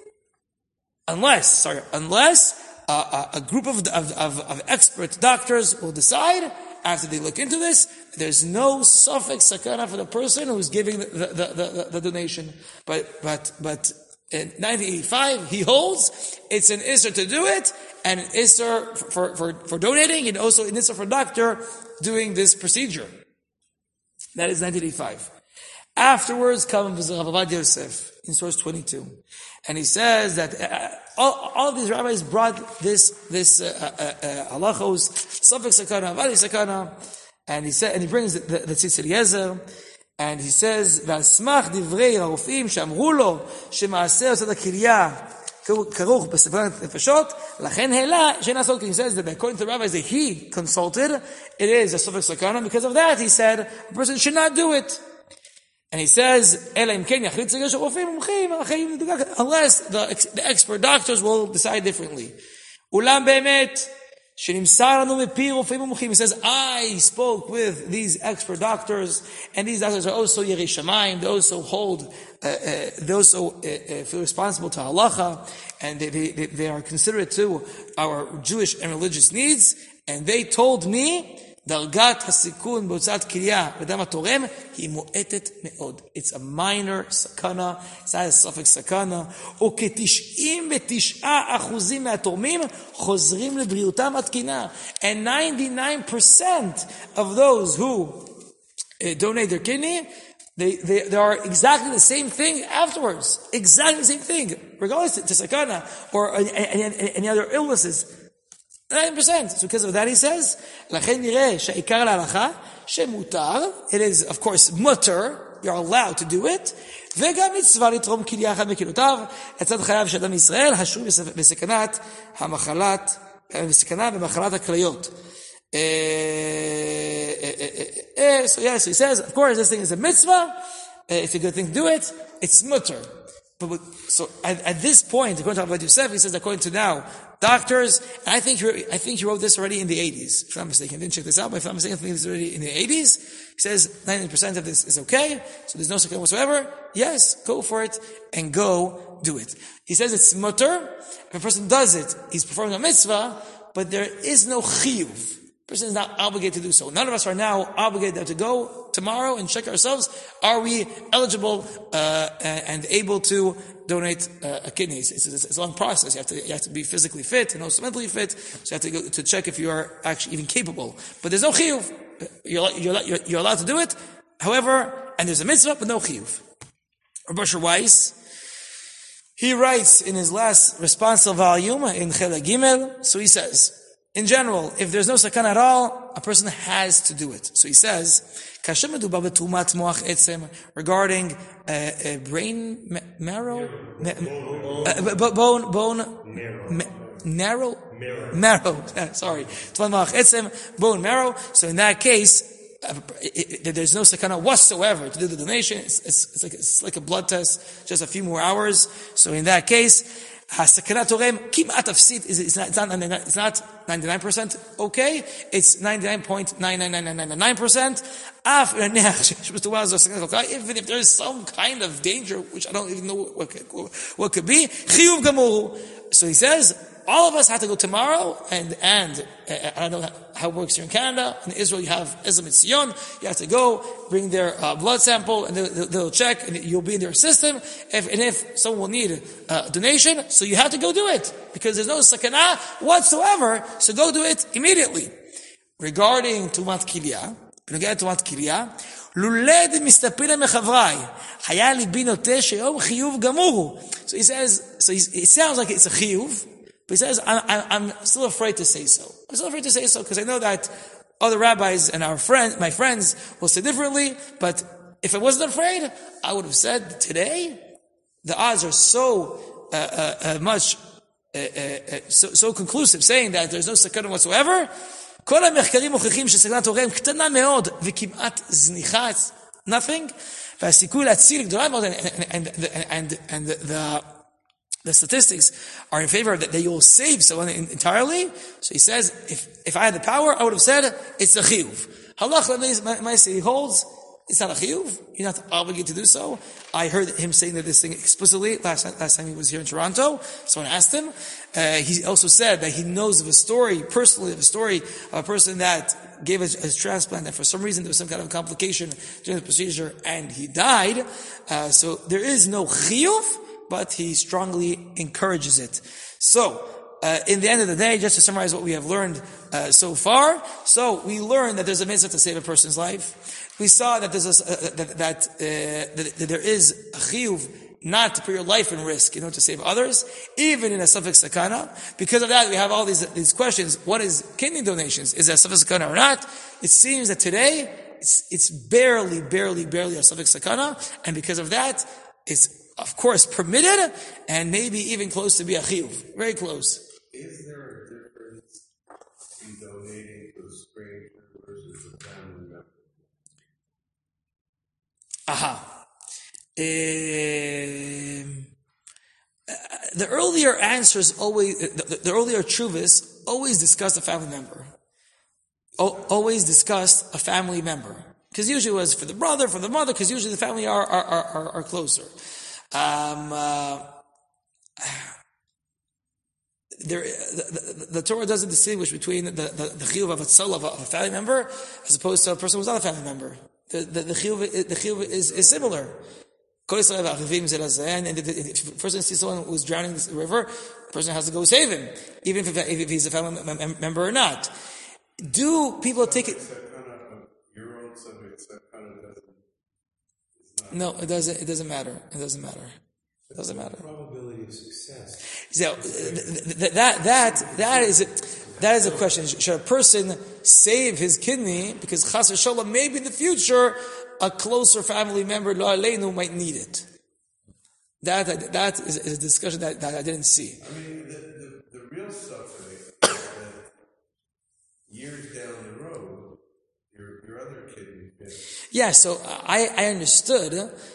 unless, sorry, unless uh, uh, a group of, of, of, of expert doctors will decide after they look into this, there's no suffix sakana for the person who's giving the, the, the, the, the donation. But, but, but, in nineteen eighty-five, he holds it's an isser to do it, and an isser for, for, for donating, and also an isser for a doctor doing this procedure. That is nineteen eighty-five. Afterwards, comes Rav Ovadia Yosef in source twenty-two, and he says that uh, all, all of these rabbis brought this this uh, uh, uh, halachos, suffix sakana, avadi sakana, and he said, and he brings the, the, the Tzitz Eliezer. And he says, "V'asmach divrei harofim she'amru lo shema'aseh osat hakilya karuch b'sefkat nefashot lachen hela she'en asot." He says that according to the rabbis that he consulted, it is a suffix sakana. Because of that, he said a person should not do it. And he says, "Ela im ken yachlit segel shel rofim mumchim," unless the, the expert doctors will decide differently. Ulam be'emet. He says, I spoke with these expert doctors, and these doctors are also Yerei Shamayim, they also hold, uh, uh, they also uh, uh, feel responsible to halacha, and they, they, they are considerate to our Jewish and religious needs, and they told me, Dargat hasikun b'hotzat kilya b'dam hatorem hi mu'etet me'od. It's a minor sakana, it's not a suffix sakana. וכ-תשעים ותשעה אחוזים מהתורמים חוזרים לבריאותם התקינה. And ninety-nine percent of those who uh, donate their kidney, they, they, they are exactly the same thing afterwards. Exactly the same thing. Regardless to, to sakana or any, any, any other illnesses. nine percent. So because of that he says, לכן נראה שהעיקר להלכה, שמותר, it is of course mutter, you're allowed to do it, וגם מצווה לתרום כליה אחת מכליותיו, לצד חייו של אדם ישראל, השרוי בסכנת המחלת, בסכנה במחלת הכליות. Uh, uh, uh, uh, so yes, so he says, of course, this thing is a mitzvah. Uh, it's a good thing to do it. It's mutter. But, but so at, at this point, according to Rabbi Yosef, he says, according to now doctors, and I think he, I think he wrote this already in the eighties. If I'm not mistaken, I didn't check this out, but if I'm not mistaken, I think it's already in the eighties. He says ninety percent of this is okay, so there's no sakana whatsoever. Yes, go for it and go do it. He says it's mutter. If a person does it, he's performing a mitzvah, but there is no chiyuv. Person is not obligated to do so. None of us are now obligated to go tomorrow and check ourselves. Are we eligible uh, and able to donate uh, a kidney? It's, it's, it's a long process. You have to you have to be physically fit and also mentally fit. So you have to go to check if you are actually even capable. But there's no chiyuv. You're, you're, you're, you're allowed to do it. However, and there's a mitzvah, but no chiyuv. Rabbi Asher Weiss, he writes in his last responsive volume in Chelek Gimel. So he says, in general, if there's no sakana at all, a person has to do it. So he says, regarding uh, uh, brain ma- marrow, ma- uh, bone, bone, ma- narrow, marrow. Sorry, bone marrow. So in that case, uh, it, it, there's no sakana whatsoever to do the donation. It's, it's, it's like it's like a blood test, just a few more hours. So in that case, Hasakana torem kimat afsit is it's not it's not ninety-nine percent okay. It's ninety-nine point nine nine nine nine nine nine percent. Even if there is some kind of danger, which I don't even know what what could be, chiyuv gamur. So he says, all of us have to go tomorrow, and and uh, I don't know how it works here in Canada. In Israel, you have Ezra Mitzion. You have to go bring their uh, blood sample, and they'll, they'll check, and you'll be in their system. If, and if someone will need a donation, so you have to go do it because there's no sakana whatsoever. So go do it immediately. Regarding tumat kilya, regarding tumat kilya, luled mistapila mechavrai haya libi noteh sheyom chiyuv gamur. So he says, so he's, it sounds like it's a chiyuv. But he says, I'm, I'm still afraid to say so. I'm still afraid to say so because I know that other rabbis and our friends, my friends, will say differently. But if I wasn't afraid, I would have said today, the odds are so uh, uh, uh, much, uh, uh, so, so conclusive, saying that there's no sakana whatsoever. כל המחקרים מוכיחים שסכנת תורם קטנה מאוד וכמעט זניחה, nothing. והסיכוי להציל גדולה מאוד, and, and, and, and the, the The statistics are in favor of that, that you will save someone entirely. So he says, if if I had the power, I would have said it's a chiyuv. Halach he holds it's not a chiyuv. You're not obligated to do so. I heard him saying that this thing explicitly last last time he was here in Toronto. Someone asked him. Uh, he also said that he knows of a story personally of a story of a person that gave his, his transplant, and for some reason there was some kind of complication during the procedure, and he died. Uh, so there is no chiyuv, but he strongly encourages it. So, uh, in the end of the day, just to summarize what we have learned uh, so far, so we learned that there's a mitzvah to save a person's life. We saw that there's a, uh, that that, uh, that that there is a chiyuv not to put your life in risk in order to save others, even in a safek sakana. Because of that, we have all these these questions. What is kidney donations? Is it a safek sakana or not? It seems that today it's it's barely, barely, barely a safek sakana, and because of that, it's of course permitted, and maybe even close to be a chiyuv. Very close. Is there a difference in donating to a stranger versus a family member? Aha. Um, the earlier answers always, the, the earlier chuvas always discussed a family member. O, always discussed a family member. Because usually it was for the brother, for the mother, because usually the family are, are, are, are closer. Um, uh, there, the, the, the Torah doesn't distinguish between the, the, the chiyuv of a tzol of a, of a family member as opposed to a person who's not a family member. The, the, the chiyuv, the chiyuv is, is similar. And if the person sees someone who's drowning in the river, the person has to go save him, even if, if he's a family member or not. Do people take it? Your own subject, No, it doesn't. It doesn't matter. It doesn't matter. It doesn't matter. Probability of success. So th- th- that that that is that is a question. Should a person save his kidney because chas v'sholom maybe in the future a closer family member lo aleinu might need it? That that, that is, is a discussion that, that I didn't see. I mean, the, the, the real suffering is that years down the road, your your other kidney fails. Yeah, so I I understood.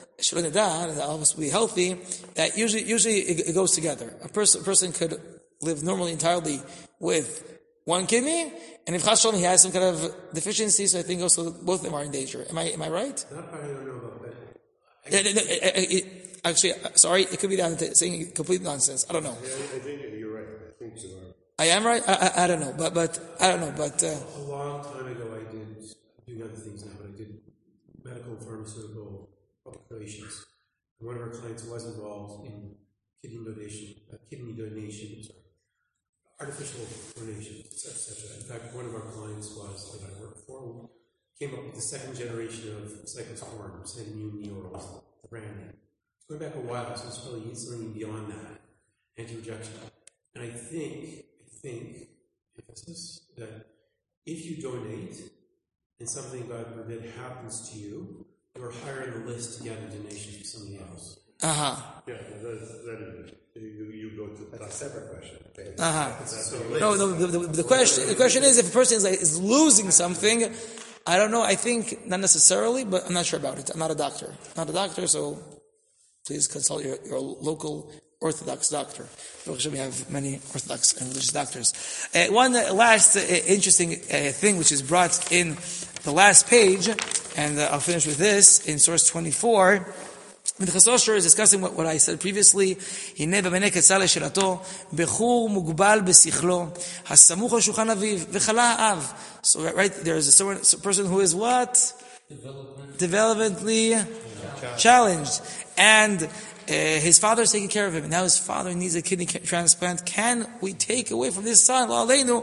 That almost be healthy. That usually usually it, it goes together. A person a person could live normally entirely with one kidney, and if chas v'sholom he has some kind of deficiency, so I think also both of them are in danger. Am I am I right? That part I don't know about, but Yeah, no, no, it, it, actually, sorry, it could be down to saying complete nonsense. I don't know. Yeah, I think you're right. I think you are. I am right. I, I, I don't know, but but I don't know, but uh, a long time ago I did doing other things now, but I did medical and pharmaceutical operations. One of our clients was involved in kidney donation, uh, kidney donation, sorry, artificial donations, et cetera, et cetera. In fact, one of our clients was, that I worked for, came up with the second generation of cyclosporin, Sanimune Neorals, the brand name. It's going back a while, so it's probably something beyond that, anti-rejection. And I think, I think, emphasis, that if you donate, and something, God forbid, happens to you, you're higher on the list to get a donation from somebody else. uh-huh. Yeah, that, that is, you, you go to That's a separate question. Okay. Uh-huh. So, No, no. The, the, the question, the question is, if a person is, like, is losing something, I don't know. I think not necessarily, but I'm not sure about it. I'm not a doctor. I'm not a doctor, so please consult your, your local Orthodox doctor. We have many Orthodox and religious doctors. Uh, one last uh, interesting uh, thing, which is brought in the last page, and uh, I'll finish with this in source twenty-four. Minchas Osher is discussing what, what I said previously. הנה במנה קצה לשאלתו, בחור מוגבל בשכלו, הסמוך על שולחן אביו, וחלה האב. So right, there is a, certain, a person who is what? Development. Developmentally challenged. And uh, his father is taking care of him. And now his father needs a kidney transplant. Can we take away from this son, lo aleinu, uh,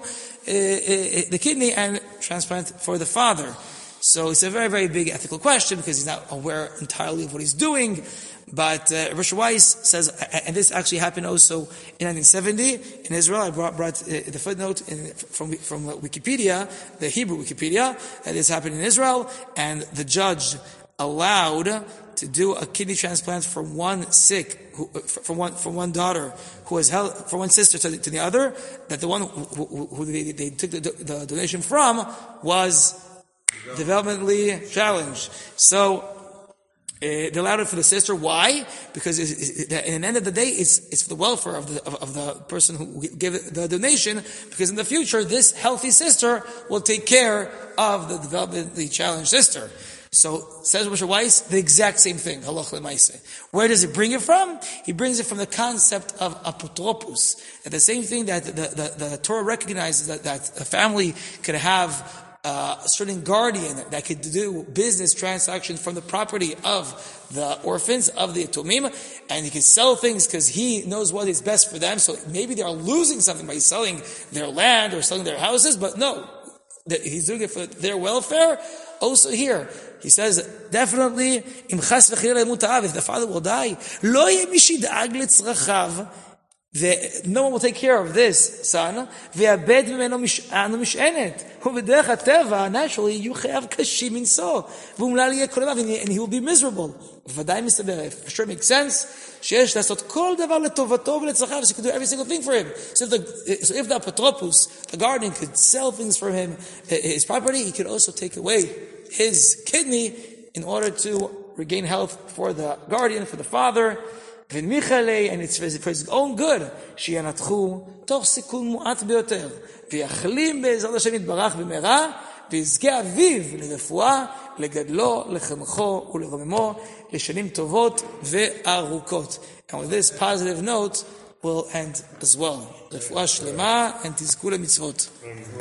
uh, the kidney and transplant for the father? So it's a very, very big ethical question because he's not aware entirely of what he's doing. But uh, Rosh Weiss says, and this actually happened also in nineteen seventy in Israel. I brought, brought uh, the footnote in, from from Wikipedia, the Hebrew Wikipedia, that this happened in Israel, and the judge allowed to do a kidney transplant for one sick, who, for one for one daughter who was held, for one sister to the, to the other, that the one who, who, who they, they took the, the donation from was developmentally challenged. So uh, they allowed it for the sister. Why? Because it's, it's, in the end of the day, it's it's for the welfare of the of, of the person who gave the donation. Because in the future, this healthy sister will take care of the developmentally challenged sister. So says Moshe Weiss, the exact same thing. Halach l'maaseh. Where does he bring it from? He brings it from the concept of apotropos. And the same thing that the, the, the Torah recognizes that, that a family could have Uh, a certain guardian that could do business transactions from the property of the orphans, of the yatomim, and he can sell things because he knows what is best for them. So maybe they are losing something by selling their land or selling their houses, but no, he's doing it for their welfare. Also here, he says, definitely, if the father will die, lo yeh mi shid'ag letzrachav, no one will take care of this son. ויאבד ממנו משען ומשענת. ובדרך הטבע, naturally, you have קשים מנשוא. ואומלל יהיה כל דבר, and he will be miserable. ודאי מסתבר, for sure makes sense, שיש לעשות כל דבר לטובתו ולצרכיו, so he could do every single thing for him. So if the, so if the apotropos, the guardian, could sell things for him, his property, he could also take away his kidney in order to regain health for the guardian, for the father. and it's for his own good, שינתחו תוך סיכון מועט ביותר, ויחלים בעזרת השם יתברך במהרה, ויזכה אביו לרפואה, לגדלו, לחנכו ולרוממו, לשנים טובות וארוכות. And with this positive note, we'll end as well. רפואה שלמה, and תזכו למצוות.